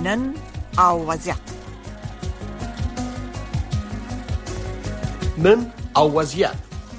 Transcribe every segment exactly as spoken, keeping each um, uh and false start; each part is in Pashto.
نن او وضعیت. نن او وضعیت.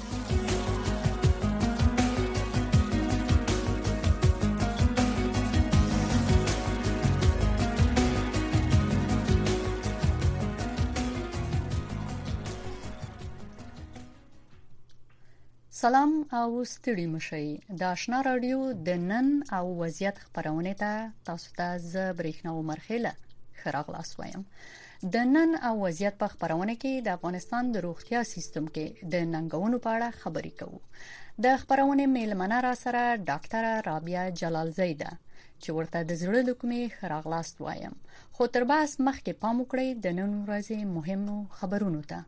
سلام او ستړي مشي د آشنا رادیو د نن او وضعیت خبرونه ته تاسو ته ز برېښنا مرخله خراغلاس وایم. د نن او وضعیت په خبرونه کې د افغانستان د روغتیا سیستم کې د ننګونو په اړه خبرې کوو. د خبرونه میلمنه را سره ډاکټر رابعه جلالزی ده چې ورته د زړه د کومې خراغلاس وایم. خو تر بحث مخکې پام وکړئ د نن ورځې مهمو خبرونو ته.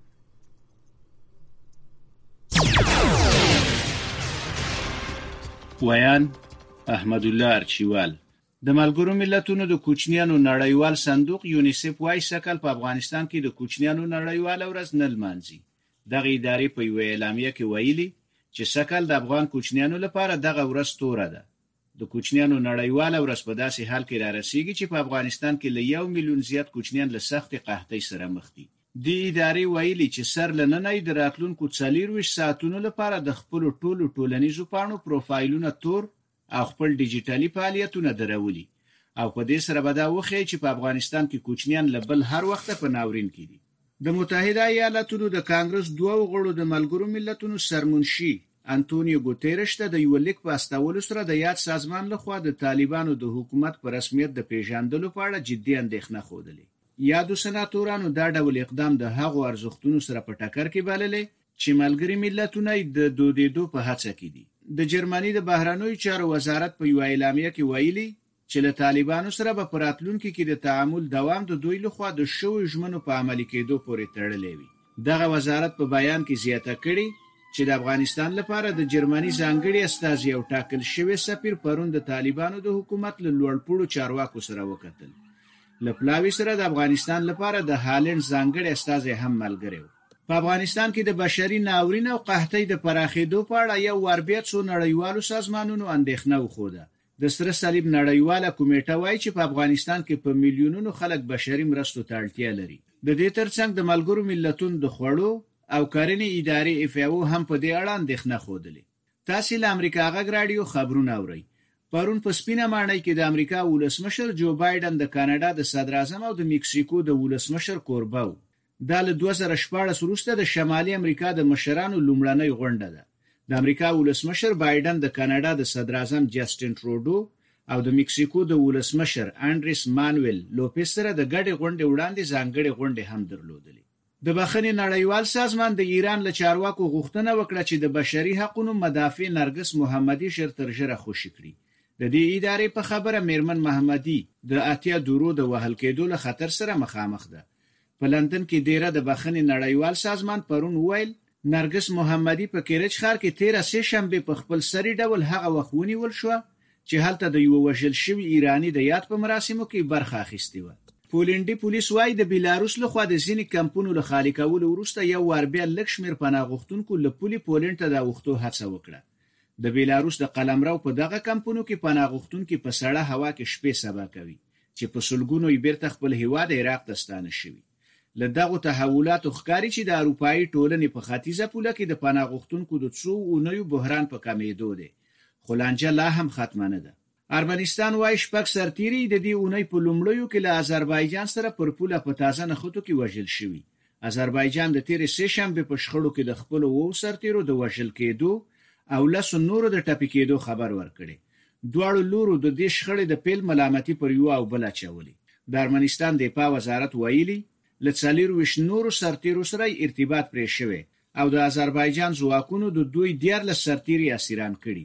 ویان احمد الله ارچیوال. د ملګرو ملتونو د کوچنیانو نړیوال صندوق یونیسف وايي سکل په افغانستان کې د کوچنیانو نړیوال ورځ نه لمانځي. دغه ادارې په یو اعلامیه کې ویلي چې سکل د افغان کوچنیانو لپاره دغه ورځ توره ده. د کوچنیانو نړیوال ورځ په داسې حال کې را رسیږي چې په افغانستان کې له یو میلیون زیات کوچنیان له سخت قحطۍ سره مخ دي. د ادارې ویلي چې سر لننۍ د راتلونکو څلورویشت ساعتونو لپاره د خپل ټولو ټولنیزو پاڼو پروفایلونه تور او خپل ډیجیټالي فعالیتونه درولي او په دې سره به دا وښیي چې په افغانستان کې کوچنیان له بل هر وخت په ناورین کې دي. د متحده ایالاتونو د کانګرس دوه غړو د ملګرو ملتونو سرمنشي انټونیو ګوتيرش ته د یو لیک په استولو سره د یاد سازمان لخوا د طالبانو د حکومت په رسمیت د پیژندلو په اړه جدي اندېښنه خوده. یادو سناتورانو دا ډول اقدام د هغو ارزښتونو سره په ټکر کې بللې چې ملګري ملتونه د دودیدو په هڅه کې دي. د جرمني د بهرنیو چارو وزارت په یو اعلامیه کې ویلي چې له طالبانو سره به په راتلونکي کې د تعامل دوام د دوی لخوا د شویو ژمنو په عملي کېدو پورې تړلی وي. دغه وزارت په بیان کې زیاته کړې چې د افغانستان لپاره د جرمني ځانګړي استازي او ټاکل شوی سفیر پرون د طالبانو د حکومت له لوړپوړو چارواکو سره وکتل. لپلاوی سره د افغانستان لپاره د هالند ځانګړي استازي هم ملګری و. په افغانستان کې د بشري ناورین او قحطۍ د پراخېدو په اړه یو ور بیا څو نړیوالو سازمانونو اندېښنه وښوده. د سره صلیب نړیواله کمیټه وایي چې په افغانستان کې په میلیونونو خلک بشري مرستو ته اړتیا لري. د دې ترڅنګ د ملګرو ملتونو د خوړو او کرنې ادارې اف ای او هم په دې اړه اندېښنه خوده. تاسو له امریکا غږ رادیو خبرونه اورئ. پرون په سپینه ماڼۍ کې د امریکا ولسمشر جو بایدن د کاناډا د صدر اعظم او د میکسیکو د ولسمشر کوربا و. دا له دوه زره شپاړس وروسته د شمالي امریکا د مشرانو لومړنۍ غونډه ده. د امریکا ولسمشر بایدن د کاناډا د صدر اعظم جسټین ټروډو او د میکسیکو د ولسمشر انډریس مانویل لوپس سره د ګډې غونډې وړاندې ځانګړې غونډې هم درلودلې. د بخښنې نړیوال سازمان د ایران له چارواکو غوښتنه وکړه چې د بشري حقوقو مدافع نرګس محمدي ژر تر ژره خوشي کړي. د دې ادارې په خبره میرمن محمدي د اتیا دورو د وهل کېدو له خطر سره مخامخ ده. په لندن کې ډیره د بخښنې نړیوال سازمان پرون ویل نرګس محمدي په کیرج ښار کې تیره سه شنبه په خپل سری ډول هغه وخت ونیول شو چې هلته د یو وژل شوی ایرانی د یاد په مراسمو کې برخه اخیستې و. پولندي پولیس وايي د بیلاروس لخوا د ځینې کمپونو له خالي کولو وروسته یو ور بیا لږ شمېر پناه غوښتونکو له پولي پولند ته د اوښتو هڅه وکړه. د بیلاروس د قلمرو په دغه کمپونو کې پناه غوښتونکي په سړه هوا کې شپې سبا کوي چې په سلګونو یې بیرته خپل هیواد عراق ته ستانه شوي. له دغو تحولاتو ښکاري چې د اروپایي ټولنې په ختیځه پوله کې د پناه غوښتونکو د څو اونیو بحران په کمېدو دی، خو لانجه لا هم ختمه نه ده. ارمنستان وايي شپږ سرتیري د دې اونۍ په لومړیو کې له آذربایجان سره پر پوله په تازه نښتو کې وژل شوي. آذربایجان د تیرې سه شنبې په شخړو کې د خپلو اوو سرتیرو د وژل کېدو او لسو نورو د ټپي کېدو خبر ورکړي. دواړو لورو د دې شخړې د پیل ملامتي پر یو او بل اچولې. د ارمنستان دفاع وزارت ویلي له څلورویشت نورو سرتیرو سره ارتباط پرې شوی او د آذربایجان ځواکونو د دوی دیارلس سرتیري اسیران کړي.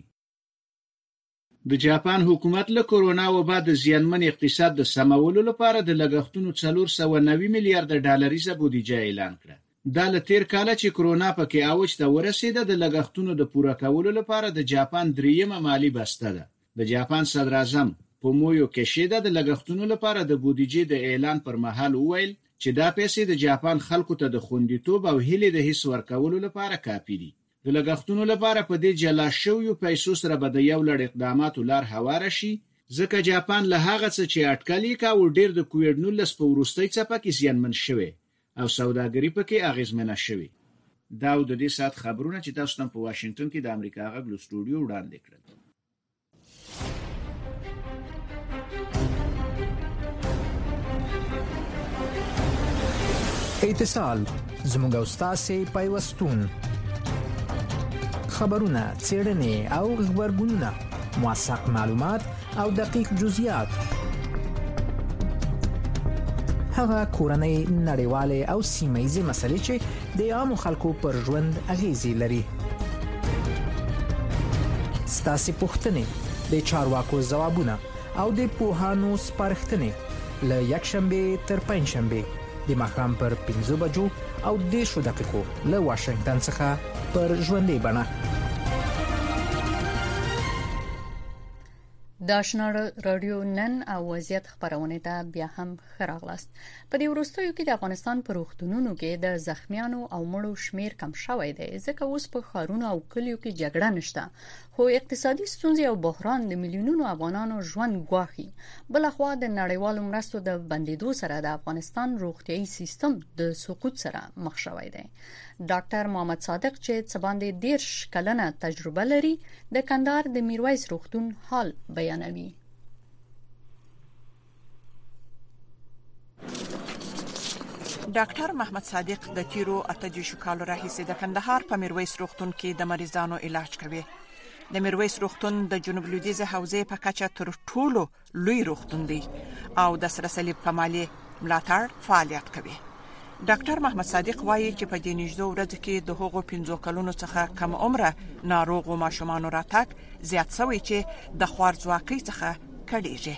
د جاپان حکومت له کورونا وبا د زیانمن اقتصاد د سمولو لپاره د لګښتونو څلور سوه نوي میلیارډ ډالریزه بودیجه اعلان کړه. دا له تیر کاله چې کورونا پکې اوج ته ورسېده د لګښتونو د پوره کولو لپاره د جاپان دریمه مالی بسته ده. د جاپان صدر اعظم فومیو کیشیدا د لګښتونو لپاره د بودیجې د اعلان پر مهال وویل چې دا پیسې د جاپان خلکو ته د خوندیتوب او هیلې د حس ورکولو لپاره کافي دي. د لګښتونو لپاره په دې جلا شویو پیسو سره به د یو لړ اقداماتو لار هواره شي ځکه جاپان له هغه څه چې اټکلي کاوه ډېر د کووډ نولس په وروستۍ څپه کې زیانمن شوی او سوداګري پکې اغیزمنه شوی. دا د دې سات خبرونه چې تاسو ته په واشنگټن کې د امریکا غږ له سټوډیو وړاندې کړل. اتصال زموږ او ستاسو پیوستون خبرونه څېړنې او خبرګونونه موثق معلومات او دقیق جزئیات هغه کورنۍ نړیواله او سیمه‌ییزې مسلې چې د عامو خلکو پر ژوند اغیزې لري. ستاسو پوښتنې د چارواکو ځوابونه او د پوهانو سپارښتنې له یکشنبه تر پنځشنبه د ماښام پر پنځه بجو او دېرشو دقیقو له واشنگټن څخه پر ژوندۍ بڼه. د آشنا رادیو نن او وضعیت خبرونه ته بیا هم ښه راغلاست. په دې وروستیو کې د افغانستان په روغتونونو کې د زخمیانو او مړو شمیر کم شوی دی ځکه اوس په ښارونو او کلیو کې جګړه نشته، خو اقتصادي ستونزې او بحران د میلیونونو افغانانو ژوند ګواښي. بلخوا د نړیوالو مرستو د بندیدو سره د افغانستان روغتيایي سیستم د سقوط سره مخ شوی دی. ډاکټر محمد صادق چې څه باندې دیرش کلنه تجربه لري د کندهار د میرویس روغتون حال بیانوي. ډاکټر محمد صادق د تیرو اته دیرشو کالو راهیسې د کندهار په میرویس روغتون کې د مریضانو علاج کوي. د میرویس روغتون د جنوب لویدیځ حوزې په کچه تر ټولو لوی روغتون دی او د سره صلیب په مالی ملاتړ فعالیت کوي. ډاکټر محمد صادق وایي چې په دې نږدې ورځ کې د هغو پنځو کلونو څخه کم عمره ناروغو ماشومانو راتګ زیات شوی چې د خوارځواکۍ څخه کډېږي.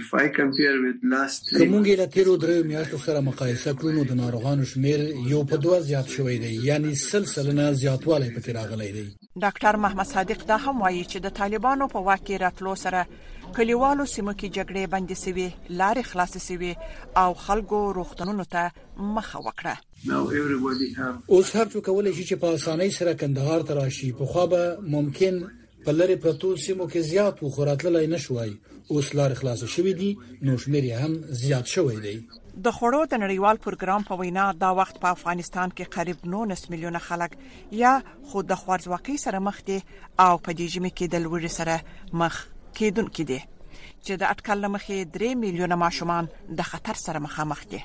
کومګې له تیرو درې میاشتو سره مقایسه کړو نو د ناروغانو شمیر یو په دوه زیات شوی دی، یعنی سلسله زیاتوالی پکې راغلی دی. ډاکټر محمد صادق دا هم وایي چې د طالبانو په واک کې راتلو سره کلیوالو سیمو کې جګړې بندې شوې، لارې خلاصې شوې او خلکو روغتونونو ته مخه وکړه. اوس هر څوک کولای شي چې په اسانۍ سره کندهار ته راشي. په خو به ممکن په لری پروتو سیمو کې زیات وخوراتلای نشوي. اوس لارې خلاصې شوې دي نو شمیر هم زیات شوی دی. د خوړو د نړیوال پروګرام په وینا دا وخت په افغانستان کې قریب نولس میلیونه خلک یا خود د خوارځواکۍ سره مخ دي او په دې ژمي کې د لوږې سره مخ کېدونکي دي چې د اټکل مخې درې میلیونه ماشومان د خطر سره مخامخ دي.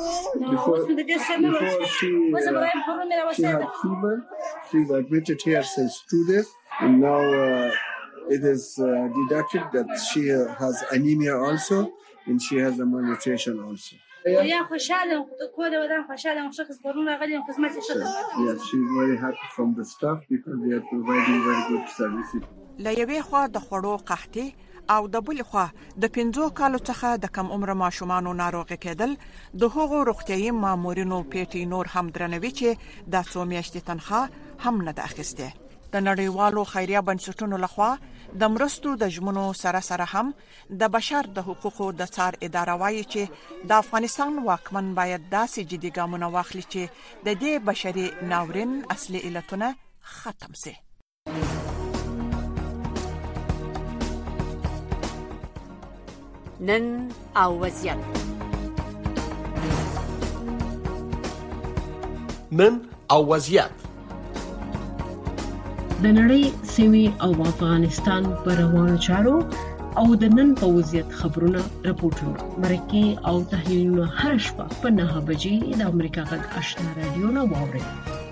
It is uh, deducted that she has anemia also and she has a malnutrition also. Yeah, she's very happy from the staff because they are providing very good services. لا یوې خوا د خوړو قحطي او د بلې خوا د پنځو کالو څخه د کم عمر ماشومانو ناروغي کېدل د هغو روغتيایي مامورینو پیټي نور هم درنوي چې د څو میاشتې تنخواه هم نه ده اخیسته. د نړیوالو خیریه بنسټونو لخوا د مرستو د ژمنو سره سره هم د بشر د حقوقو د څار اداره وايي چې د افغانستان واکمن باید داسې جدي ګامونه واخلي چې د دې بشري ناورین اصلي علتونه ختم شي. نن او وضعیت نن او وضعیت د نړۍ سیمې او افغانستان پر روانو چارو او د نن په وضعیت خبرونه راپورټونه مرکه او تحلیلونه هر شپه په نهه بجې د امریکا غږ آشنا رادیو نه واورئ.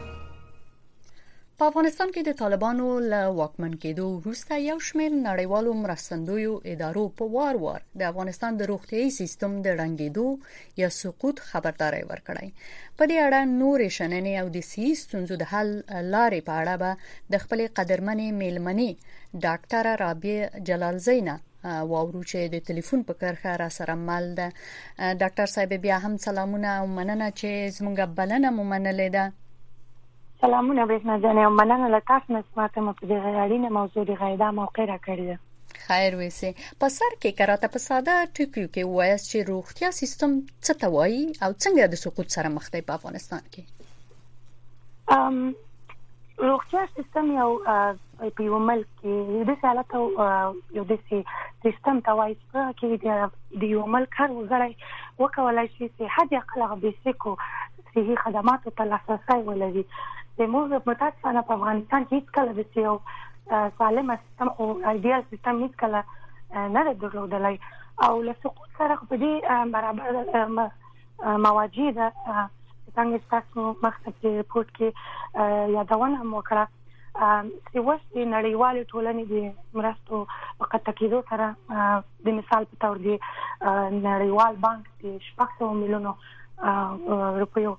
په افغانستان کې د طالبانو له واکمن کېدو وروسته یو شمېر نړیوالو مرستندویو ادارو په وار وار د افغانستان د روغتيایي سیستم د ړنګېدو یا سقوط خبرداري ورکړې. په دې اړه نورې شننې او د سیاسي ستونزو د حل لارې په اړه به د خپلې قدرمنې میلمنې ډاکټر رابعه جلال زینه واورو چې د ټلیفون په کرخه را سره مل ده. ډاکټر صاحب بیا هم سلامونه او مننه چې زموږ بلنه مو منلې ده. سلامونه برېښنا جانې او مننه له تاسو نه سماته مو په دې غاړینه موضوع دی غیدا موقع را کړی ده. خیر وسی په سر کې کراته په ساده ټکیو کې وایي چې روغتیا سیستم څه ته وایي او څنګه د سقوط سره مخ دی په افغانستان کې. ام روغتیا سیستم یو په یو ملک کې د حالت او یو د سیستم توایي چې د یو ملک هر وګړی وکولای شي چې حد اقل بیسیکو صحي خدماتو ته لاسرسی ولري. د موږ متاسفانه په افغانستان کې هیڅ کله د یو سالم سیستم او ایډیال سیستم هیڅ کله نه درلودلی او له سقوط سره په دې برابر مواجه ده. څنګه تاسو مخکې په ریپورت کې یادونه مو کړه چې اوس د نړیوالې ټولنې د مرستو په قطع کېدو سره د مثال په تور دی نړیوال بانک د شپږ سوه میلیونو روپیو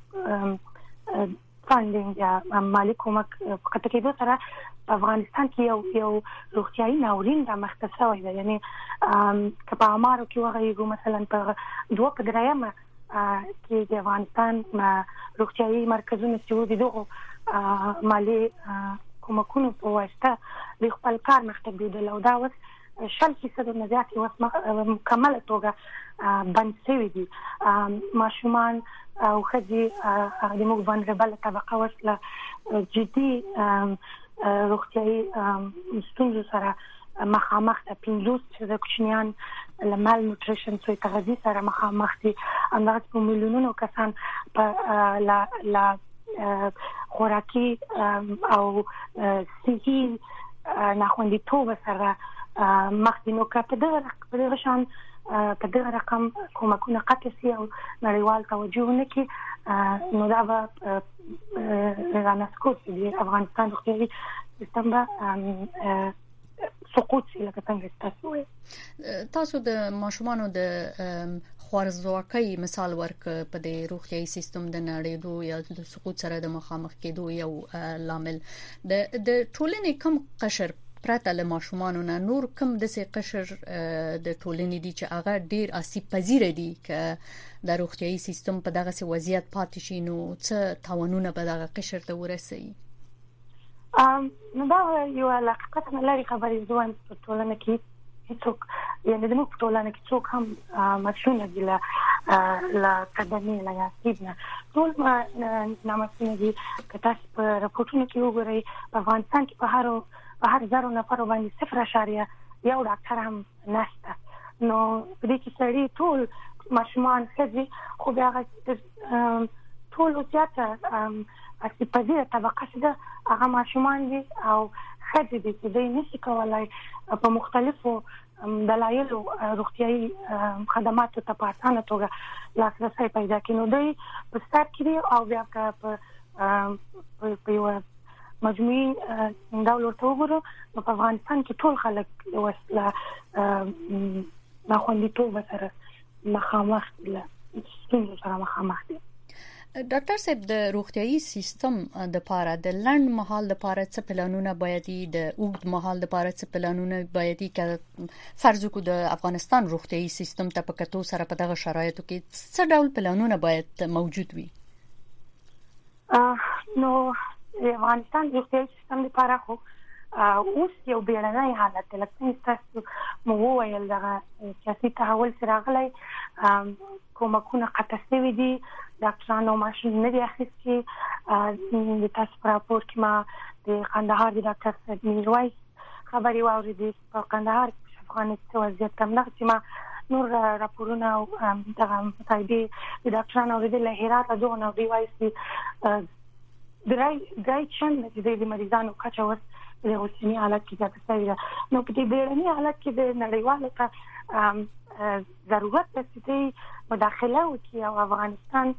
فاندینګ یا مالي کومک په قطع کېدو سره په افغانستان کې یو یو روغتیایي ناورین رامخته شوی دی. یعنې که په اعمارو کې وغږیږو مثلا په دوه په درېیمه کې د افغانستان روغتیایي مرکزونه چې د دغو مالي کومکونو په واسطه د خپل کار مخته بیدل او دا اوس شل فیصد نه زیات اوس مکمله توګه بند شوي دي. ماشومان او ښځې د موږ vulnerable طبقه اوس له جدي روغتیایي ستونزو سره مخامخ ده. پنځوس چې د کوچنیان له مال نیوټریشن سوی تغذیه سره مخامخ دي. همدغه په میلیونونو کسان په لا خوراکي او صحي ناخوندیتوب سره مخ دي. نو که په دغه شان په دغه رقم کومکونه قطع سي او نړیوال توجه ونه کړي نو دا به رانسکوت دي افغانستان روغتیایي سیستم به سقوط شي لکه څنګه تاسو وایي. تاسو د ماشومانو د خوارزواکۍ مثال ورک په د روغتیایي سیستم د نړیدو یا د سقوط سره د مخامخ کېدو یو لامل د د ټولنې کم قشر پرته له ماشومانو نه نور کم د سي قشر د ټولنې دي چې هغه ډیر آسیب پذیر دي ک د روغتیایي سیستم په دغه سي وضعیت پاتې شي نو څه تاوانونه به دغه قشر ته ورسي. ام نو دا یو حقیقت نه لري خبرې ځوان په ټولنه کې هیڅوک یعنی د موږ په ټولنه کې څوک هم مسؤل دي له لا قدمي لا یاسیبنا ټول نامسؤل دي. که تاسو په راپورټونو کې وګورئ په افغانستان کې په هر په هر زرو نفر باندې صفر اشاریه یو ډاکټر هم نشته. نو په دې کې سړي ټول ماشومان ښځې خو بیا ټول زیاته اصلي پدې طبقه ده هغه ماشومان دي او ښځې دي چې دوی نشي کولای په مختلفو دلایلو روغتیایي خدماتو ته په اسانه توګه لاسرسی پیدا کړي. نو دوی په سر کې او بیا که په یو مجموعي ډول ورته وګورو نو په افغانستان کې ټول خلک وسله ناخوندیتوب سره مخامخ دي ستونزو سره مخامخ دي. ډاکټر صاحب د روغتیایي سیستم د پاره د لنډ مهال د پاره څه پلانونه باید د اوږد مهال د پاره څه پلانونه باید ک فرض کو د افغانستان روغتیایي سیستم ته په کتو سره په دغه شرایطو کې څه ډول پلانونه باید موجود وي؟ نو د افغانستان روغتیایي سیستم د پاره خو اوس یو بیړنی حالت لکه تاسو مو وویل دغه سیاسي تحول سره راغلی کومکونه قطع شوي دي ډاکټرانو ماشین نه دی اخیستي. د تاسو په راپور کې ما د کندهار د ډاکټر سید میرویس خبرې واورېدې په کندهار کې افغانستان وضعیت هم دغه چې ما نور راپورونه او دغه مصاحبې د ډاکټرانو اورېدل هرات دغه نو دی وایي درای درای چند چې د مریضانو کچه وس د اوسنی حالت کې ځکه شوی ده. نو په دې بیړني حالت کې د نړیوالو ته ضرورت ده چې مداخله وکړي او افغانستان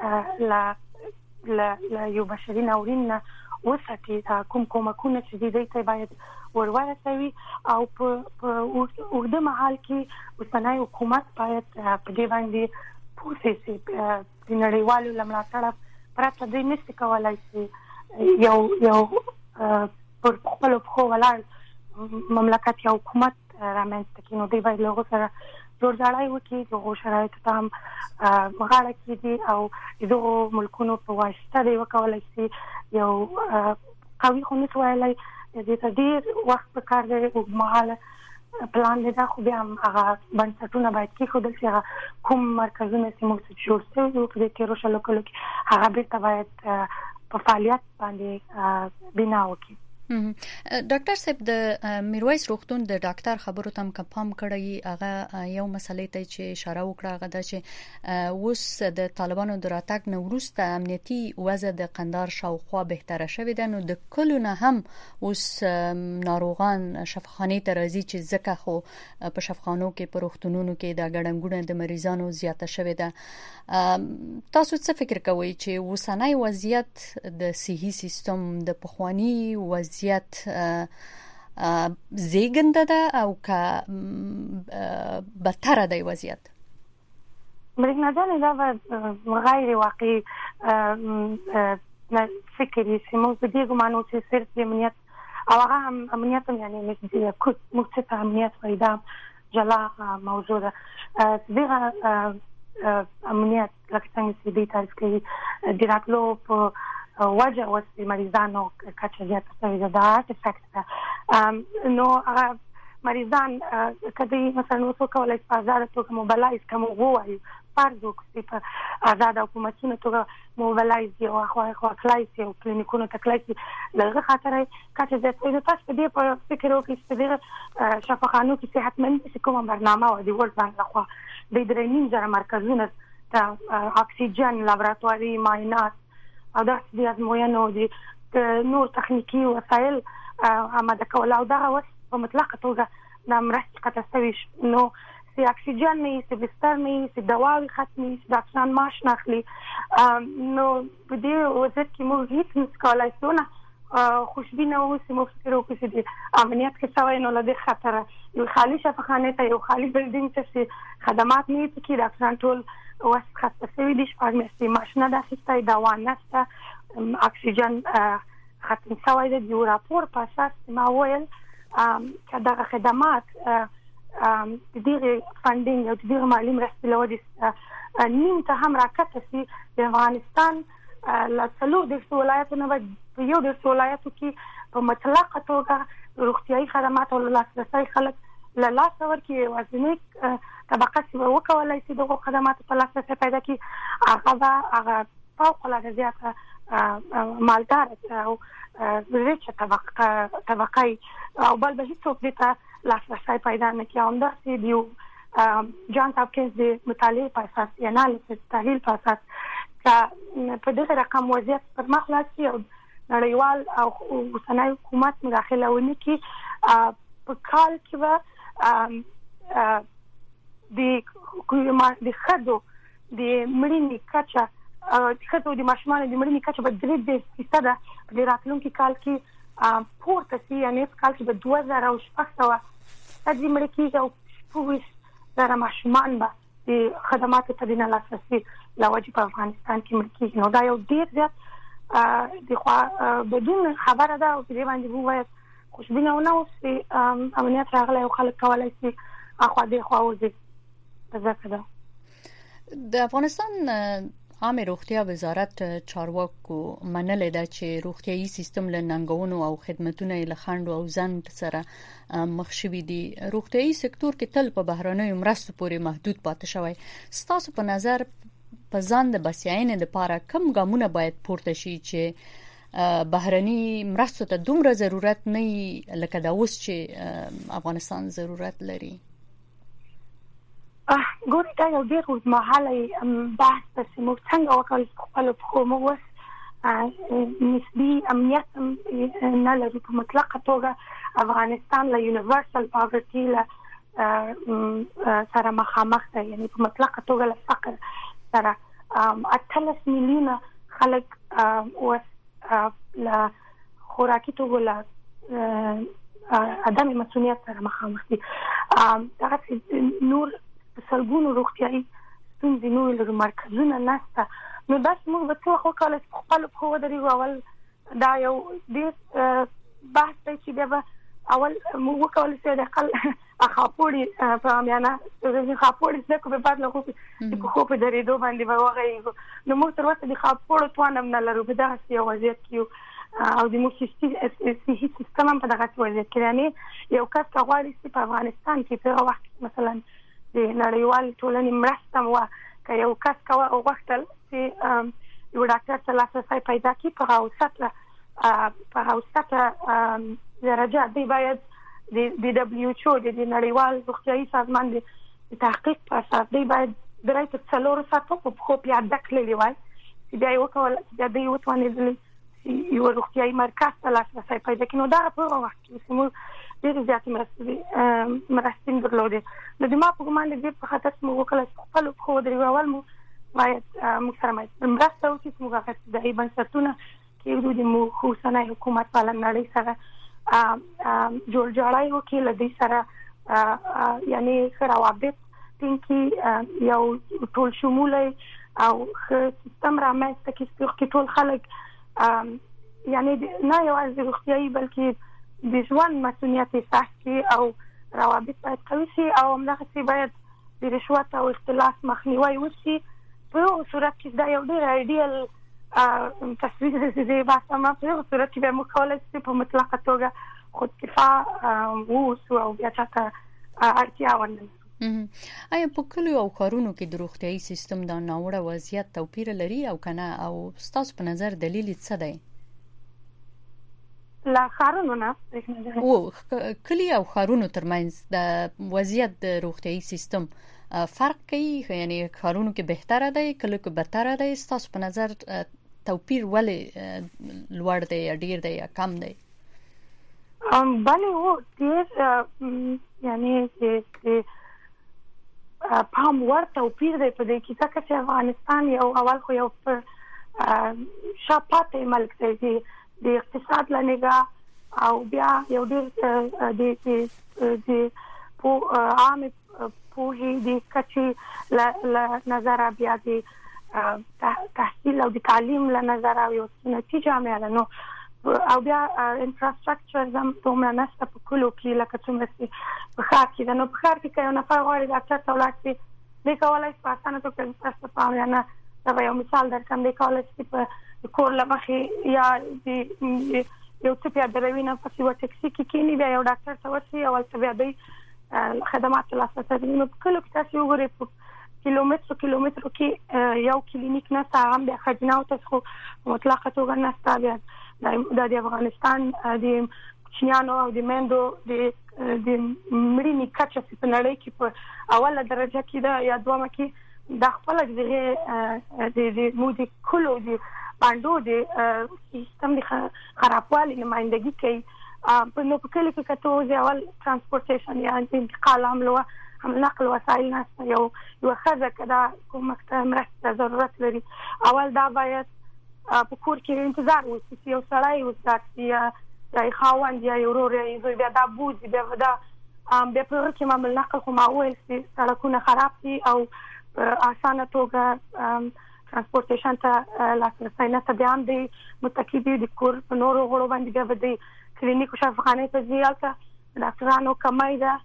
ل یو بشري ناورین نه وساتي. کوم کومکونه چې دوی ته باید ورورسوي او په اوږده مهال کې اوسنی حکومت باید په دې باندې پوه شي د نړیوالو له ملاتړه پرته دوی نشي کولای چې یو یو پر خپل خو ولاړ مملکت یا حکومت رامنځته کړي. نو دوی باید له هغو سره جوړجاړی وکړي د هغو شرایطو ته هم غاړه کېږدي او د دغو ملکونو په واسطه دوی وکولی شي یو قوي خو نشي ویلی دې ته ډېر وخت پکار دی اوږدمهاله پلان دی دا خو بیا هم هغه بنسټونه باید کېښودل شي. هغه کوم مرکزونه چې موږ جوړ شوي وو په دې تېرو شلو کلو کې هغه بېرته باید په فعالیت باندې بنا وکړي. ډاکټر صاحب د میرویس روغتون د ډاکټر خبرو تم کپام کړی هغه یو مسلې ته چې اشاره وکړه هغه د چې اوس د طالبانو د راتګ نه وروسته امنیتي وضع د قندهار شاوخوا بهتره شوې ده، نو د کلو نه هم اوس ناروغان شفاخانه ته راځي چې ځکه خو په شفاخانو کې په روغتونونو کې د ګډنګونه د مریضانو زیاته شوې ده. تاسو څه فکر کوئ چې اوسنۍ وضعیت د صحي سیستم د پخوانی وضعیت زیږنده ده او که بدتره دی وضعیت؟ مرګ جان دا غیر واقعي فکر چې موږ په دې ګمانو چې صرف امنیت او هغه هم امنیت هم یعنی موږ څه امنیت پیدا جلا موضوع ده. دغه امنیت لکه څنګه چې دې تعریف کوي د راتلو په وجه اوس د مریضانو کچه زیاته شوې ده. دا ارتفاکټ ده نو هغه مریضان کدی مثلا وڅ کولای په آزاد توګه موبلایز کوم وایي فرض وکړي په آزاد حکومتونو توګه موبلایز او خو خو کلایسي او کلینیکونو ته کلایسي لږه خاطر کچه زیاته ده. تاسو دې په فکر وکړئ چې دغه شفاخانو کې صحتمند چې کومه برنامه او د ورلد بانک لخوا د درېنیم زره مرکزونه ته اکسیجن لابراتواري معاینات او د دې ازموینو د نور تخنیکی وسایل آماده کول او دغه وس په مطلقه توګه د مرستې قطع شوي نو سي اکسیجن نه سي بستر نه سي دواوي ختمي سي ډاکټران معاش نه اخلي. نو په دې وضعیت کې موږ هیڅ نه کولای شو نه خوشبینه اوسو. موږ فکر وکړو چې د امنیت کې سوي نو له خطر یو خالي شفاخانه ته یو خالي بلډینګ ته خدمات نه پکې ډاکټران ټول وس خاصه سوي دي شپږ میاشتې ماشینه د اخیستای دوا نشته اکسیجن ختم شوی دی. یو راپور په اساس ما ویل چې دغه خدمات د دې فاندینګ او د دې مالی مرستې له وجې نیم ته هم راکته سي. د افغانستان له څلور دېرشو ولایتونو په یو دېرشو ولایتو کې په مطلقه توګه روغتیایي خدمات او لاسرسی خلک له لاسه ورکړي. یوازینۍ طبقه چې وکولای شي دغه خدماتو په لاسرسی پیدا کړي هغه به هغه فوق العاده زیاته مالدار او ریچه طبقه طبقه او بل به هیڅوک دې ته لاسرسی پیدا نه کړي. همداسې د یو جان هاپکینز د مطالعې په اساس د انالیسس تحلیل په اساس که په دغه رقم وضعیت پر مخ لاړ شي او نړیوال او اوسنی حکومت مداخله ونه کړي په کال کې به د د ښځو د مړینې کچه د ښځو د ماشومانو د مړینې کچه به درې دېرش فیصده په دې راتلونکي کال کې پورته شي. یعنې په کال کې به دوه زره او شپږ سوه ښځې مړې کېږي او شپږ ویشت زره ماشومان به د خدماتو ته د نه لاسرسي له وجې په افغانستان کې مړه کېږي. نو دا یو ډېر زیات د خوا بدون خبره ده او په دې باندې موږ باید خوشبینه ونه اوسو. امنیت راغلی او خلک کولی شي اخوا دې خوا وځي. ځکه ده د افغانستان عامه روغتیا وزارت چارواکو منلې ده چې روغتيایي سیستم له ننګونو او خدماتونو له خنډ او ځند سره مخ شوي دي. روغتيایي سکتور کې تل په بهرانيو مرستو پورې محدود پاتې شوی. ستاسو په نظر په ځان د بسیاینې لپاره کوم ګامونه باید پورته شي چې بهراني مرستو ته دومره ضرورت نه لکه دا اوس چې افغانستان ضرورت لري؟ ګورې دا یو ډېر اوږدمهالی بحث ده چې موږ څنګه وکړو چې خپلو پښو موږ اوس نسبي امنیت نه لرو. په مطلقه توګه افغانستان له یونیورسل پاورټي له سره مخامخ ده. یعنې په مطلقه توګه له فقر سره اتلس میلیونه خلک اوس له خوراکي توګه له عدم مسؤلیت سره مخامخ دي. دغسې نور سلګونو روغتیایي ستونزې نور لري مرکزونه نشته. نو داسې موږ به څه وخت وکولی چې په خپلو پښو ودرېږو. اول دا یو ډېر بحث دی چې بیا به اول موږ وکولی شو د اقل خاپوړي په عامیانه خاپوړي زده کړو به بعد له خو د پښو په درېدو باندې به وغږېږو. نو موږ تر اوسه د خاپوړو توان هم نه لرو. په دغسې یو وضعیت کې یو او د موږ صحي سیستم هم په دغسې وضعیت کې. یعنې یو کس که غواړي چې په افغانستان کې په هغه وخت کې مثلا د نړیوال ټولنې مرسته وه که یو کس غوښتل چې یو ډاکټر ته لاسرسی پیدا کړي په اوسط په اوسط درجه دی باید د دبليو ایچ او د نړیوال روغتیايي سازمان د تحقیق په اساس دی باید درې تر څلور ساعته په خو په عادت کړی وای چې دا یو کول چې د یو توانې یو روغتیايي مرکز ته لاسرسی پیدا کړي. نو دا په وخت کې سمو ډېر زیات مرستې مرستې درلودې. نو د ما په ګمان دې په خاطر مو وکړل خپل خو درېوال مو باید موږ سره مرسته وکړي چې موږ هغه د بنسټونه کې د مو خصوصي حکومت په نړۍ سره جوړ جوړای وکړي لدی سره یعنی خراوابط تینکی یو ټول شموله او سیستم رامنځته کې ټول خلک یعنی نه یوازې روغتیايي بلکې د ژوند مسؤلیت احساس کړي او روابط باید قوي شي او همدغسې باید د رشوت او اختلاس مخنیوي وشي. په صورت کې دا یو ډېر ایډیل تصویر دې باسه ما په صورت کې به مخاله چې په مطلقه توګه خودکفا وو او بیا چاته اړتیا ونه. آیا په کلیو او ښارونو کې د روغتیايي سیستم د ناوړه وضعیت توپیر لري او کنه او ستاسو په نظر دلیل څه دی؟ لا ښارونو نه او کلی او ښارونو ترمنځ د وضعیت د روغتیايي سیستم فرق کوي، یعنی ښارونو کې بهتره دی کله کې بدتره دی؟ ستاسو په نظر توپیر ولې لوړ دی یا ډیر دی یا کم دی؟ ام بله و ډیر یعنی چې پام ور توپیر دی په دې کې ځکه چې افغانستان یو اول خو یو شاپاته ملک دی د اقتصاد لنګه او بیا یو ډیر د د په عام په دې کچې ل نظر بیا د تحصیل او د تعلیم له نظر او یو نتیجه مې نو او بیا انفراستراکچر زم دومره نشته په کلو کې لکه څومره چې په ښار کې ده. نو په ښار کې که یو نفر غواړي ډاکټر ته ولاړ شي دی کولی شي په اسانه توګه تاسو ته پام یا نه دا به یو مثال درکړم دی کولی شي په کور له مخې یا د یو څه بیا دروي نه پسې یوه ټکسي کې کښېني بیا یو ډاکټر ته ورشي او هلته بیا دوی خدمات ترلاسه کوي. نو په کلو کې تاسو وګورئ په کیلومترو کیلومترو کې یو کلینیک نشته، هغه هم بیا ښځیناو ته خو په مطلقه توګه نشته. بیا دا د افغانستان د کوچنیانو او د میندو د مړینې کچه چې په نړۍ کې په اوله درجه کې ده یا دومه کې د خپله دغې د مو د کلو د بانډو د سیستم د خرابوالي نمایندګي کوي. نو په کلي کې که ته وځې اول ترانسپورټیشن یا انتقال عمله نقل وسایل نشته، یو یوه ښځه که دا کومک ته مرستې ضرورت لري اول دا باید په کور کې انتظار وشي چې یو سړی وساتي یا یا خاوند یا ورور یا زوی بیا دا بوځي بیا دا بیا په هغه کې معمول نقل خو ما وویل چې سړکونه خراب دي او په اسانه توګه ترانسپورټیشن ته لاسرسی نشته. بیا هم د متکي دي د کور په نورو غړو باندې بیا به د کلینیک او شفاخانې ته ځي، هلته ډاکټرانو کمی ده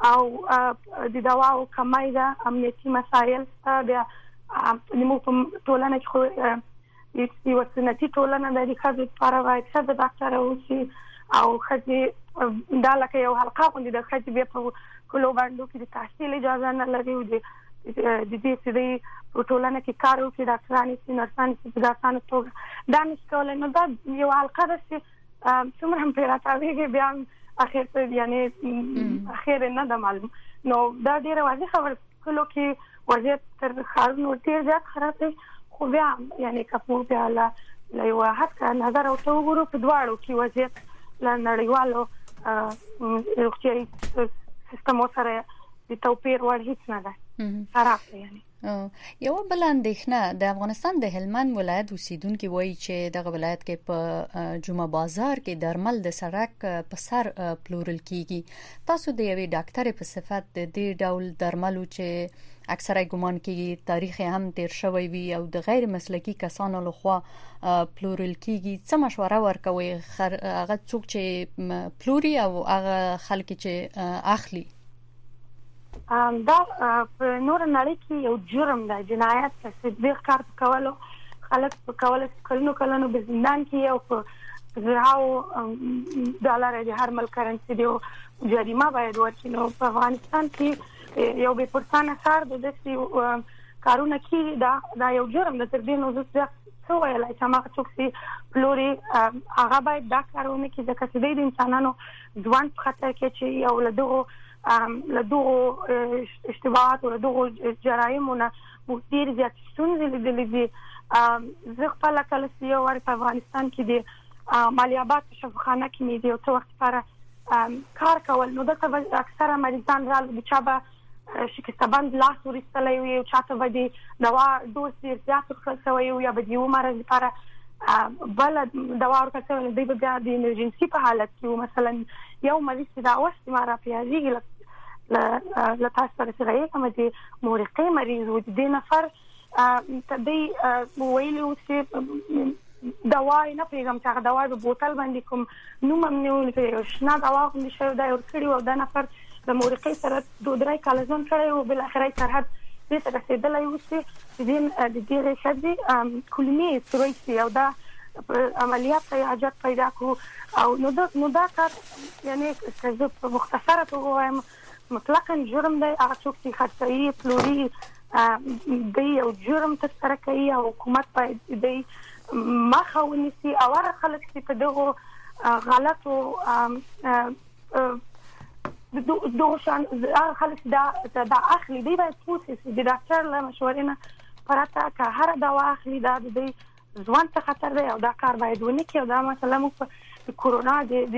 او د دواو کمی ده، امنیتي مسایل شته. بیا زموږ په ټولنه کې خو یو سنتي ټولنه د ښځو لپاره باید ښځه ډاکټره اوسي او ښځې دا لکه یو حلقه غوندې د ښځې بیا په کلو بانډو کې د تحصیل اجازه نه لري او د دې چې دی په ټولنه کې کار وکړي، ډاکټرانې شي، نرسانې شي، په داسانه توګه دا نشي کولی. نو دا یو حلقه ده چې څومره هم پرې راتاویږي بیا هم اخر ته یعنې اخر نه ده معلوم. نو دا ډېره واضح خبره کلو کې وضعیت تر ښارونو ډېر زیات خراب دی، خو بیا یعنی که په بیا له یوه حد نظر ورته وګورو په دواړو کې وضعیت له نړیوالو روغتیايي سیستمو سره د توپیر وړ هیڅ نه ده، خراب دی. یعنی یو بل اندېښنه د افغانستان د هلمند ولایت اوسیدونکي وایي چې دغه ولایت کې په جمعه بازار کې درمل د سړک په سر پلورل کیږي. تاسو د یوې ډاکټرې په صفت د دې ډول درملو چې اکثره ګمان کیږي تاریخ هم تیر شوی وي او د غیر مسلکي کسانو لخوا پلورل کیږي څه مشوره ورکوي هغه څوک چې پلوري او هغه خلک چې اخلي؟ دا په نور نړۍ کې یو جرم دی، جنایت دی چې دې کار کولو خلک په کولو کلونو کلونو په زندان کې او په زرهاو ډالر د هر ملک کرنسي دی جریمه باید ورکړي. نو په افغانستان کې یو بې پرسانه کار د داسې کارونه کېږي، دا دا یو جرم دی. تر دې نو زه څه ویلای چې هغه څوک چې پلوري هغه باید دا کارونه کې ځکه چې د انسانانو ځوان په خطر کې چې یو له دغه له دغه اشتباهات او له دغه جرایمونه ډېر زیات ستونزې لیدلې دي. زه خپله کله چې یو وارې په افغانستان کې د مالیاباد په شفاخانه کې مې د یو څه وخت لپاره کار کول، نو دلته به اکثره مریضان رالو د چا به شکستهبند لاس ورایستلی وي او چا ته به د دوا دوز ډېر زیات ورکړل شوی وي یا به د یو مرض لپاره بله دوا ورکړل شوی وي، دوی به بیا د ایمرجنسي په حالت کې وو. مثلا یو مریض چې دا اوس چې ما راپیازېږي له تاسو سره چې غږېږم د مورقې مریض و، د دې نفر ته دوی ویلي وو چې دوا یې نه پرېږدم چې هغه دوا په بوتل باندې کوم نوم هم نه ولیکلی، یو شنه دوا غوندې شوی دا یې ورکړي وو او دا نفر د مورقې سره دوه درې کاله ژوند کړی وو، بالاخره یې سرحد دې ته رسېدلی و چې د دغې ښځې کولمې یې سوری شي او دا عملیات ته یې حاجت پیدا کړو. او نو دا کار یعنې که زه په مختصره توګه ووایم مطلقاً جرم دی. هغه څوک چې خرڅوي پلوري دی یو جرم ترسره کوي او حکومت باید دی مخه ونیسي او هغه خلک چې په دغو غلطو دغه شان هغه خلک دا دا اخلي دی باید پوه شي چې د ډاکټر له مشورې نه پرته که هره دوا اخلي دا د دوی ژوند ته خطر دی او دا کار باید ونه کړي. او دا مثلا موږ د کورونا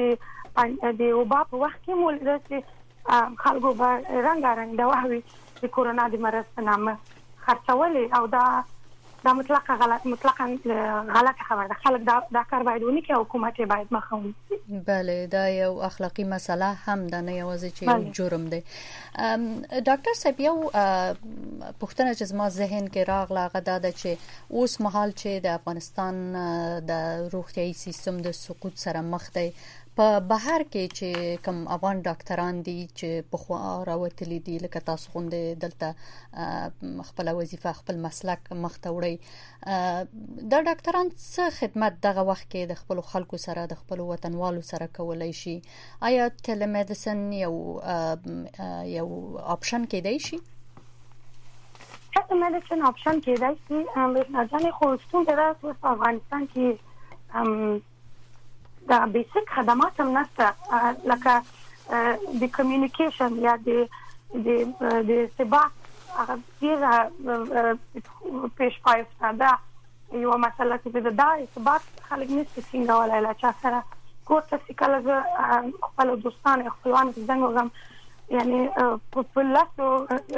د وبا په وخت کې مو لیدل چې خلکو به رنګارنګ دواوې د کورونا د مرض په نامه خرڅولې او دا دا مطلقاً غلط مطلقاً غلط خبر ده. خلک دا دا کار باید ونی کې حکومت باید مخه ونیسي. بله دا یو اخلاقی مسله هم ده، نه یوازې چې یو جرم دی. ډاکټر صاحب یو پوښتنه چې زما ذهن کې راغله هغه دا ده چې اوس مهال چې د افغانستان د روغتیايي سیستم د سقوط سره مخ دی، په بهر کې چې کوم افغان ډاکټران دي چې پخوا راوتلي دي لکه تاسو غوندې دلته خپل وظیفه خپل مسلک مخ ته وړي، دا ډاکټران څه خدمت دغه وخت کې د خپل خلکو سره د خپل وطنوالو سره کولای شي؟ آیا ټیلی میډیسن یو یو آپشن کېدای شي؟ ټیلی میډیسن آپشن کېدای شي، ځکه خو ستونزه ده چې په افغانستان کې دا بیسیک خدمات هم نشته، لکه د کمیونیکیشن یا د د ثبات هغه ډېره پیش پای افتاده یو مسله چې دا ثبات خلک نشي څنګهولی له چا سره کور ته چې کله زه خپلو دوستانو خپلوانو ته زنګ وږم یعنې په لسو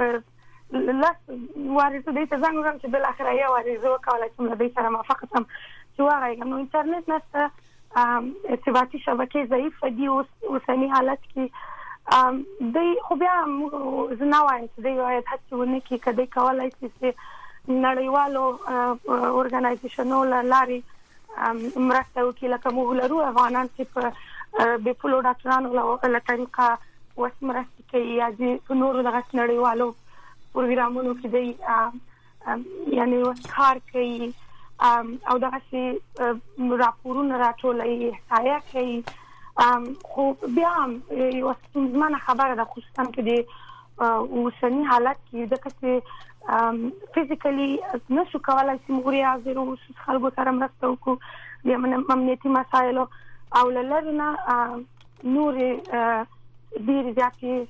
لس وارې ته دوی ته زنګ وږم چې بالاخره یو وارې زه وکولی شم له دوی سره موافقه شم چې وغږېږم. نو انټرنیټ نشته، ارتباطي شبکې ضعیفه دي اوسني حالت کې. دوی خو بیا زه نه وایم چې دوی باید هڅې ونه کړي، که دوی کولی شي چې نړیوالو ارګنایزیشنو له لارې مرسته وکړي، لکه موږ لرو افغانان چې په بېپولو ډاکټرانو له طریقه اوس مرستې کوي یا په نورو دغسې نړیوالو پروګرامونو کې دوی یعنې اوس کار کوي او دغسې راپورونه راټولوي، احصایه کوي. خو بیا هم یوه ستونزمنه خبره ده خصوصا که د اوسني حالت کې ځکه چې فزیکلي نشو کولی چې موږ ریاض اوسو خلکو سره مرسته وکړو د امنیتي مسایلو او له لرې نه نورې ډېرې زیاتې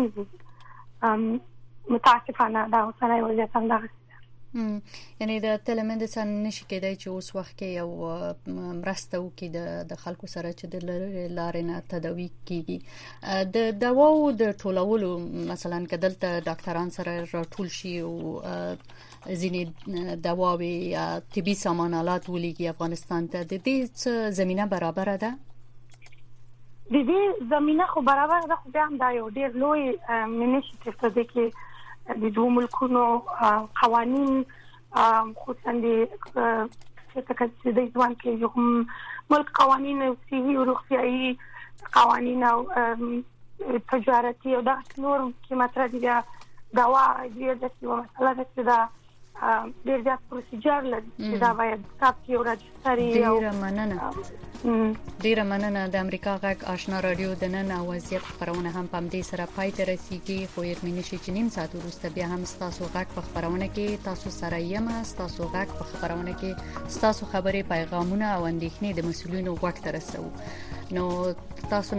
ستونزې متاسفانه دا اوسنی وضعیت همدغسې. یعنی د ټیلی میډیسن نشي کېدای چې اوس وخت کې یو مرسته وکړي د خلکو سره چې د لارې نه تداوي کېږي. د دواو د ټولولو مثلا که دلته ډاکټران سره راټول شي او ځینې دواوې یا طبي سامان آلات ولیږي افغانستان ته، د دې څه زمینه برابره ده؟ د دې زمینه خو برابره ده، خو بیا هم دا یو ډېر لوی انیشیټیو دی کې د دوه ملکونو قوانین خصوصا د د ځوان کې یو ملک قوانین صحي او روغتیايي قوانین او تجارتي او د نور کې مطرح دي دوا د دې یو مسله ده چې دا ډیر زیات پروسیجر لري چې دا باید ثبت یو راجستري او ډیر مننه ډیر مننه د امریکا غږ آشنا رادیو د نن او وضعیت خبرونه هم په دې سره پای ته رسیدي خو یې شي چې نیم ساعت وروسته بیا هم تاسو غږ په خبرونه کې تاسو سره یم تاسو غږ په خبرونه کې تاسو خبرې پیغامونه او اندېښنې د مسؤلینو وخت رسو نو تاسو